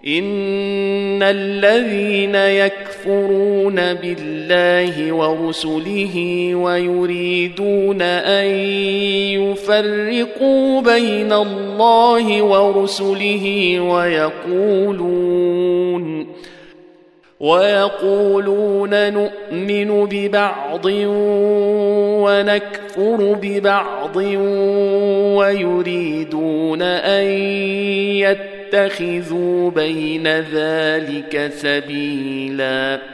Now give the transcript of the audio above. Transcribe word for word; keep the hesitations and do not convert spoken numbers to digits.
إن الذين يكفرون بالله ورسله ويريدون أن يفرقوا بين الله ورسله ويقولون ويقولون نؤمن ببعض ونكفر ببعض ويريدون أن يتخذوا بين ذلك سبيلا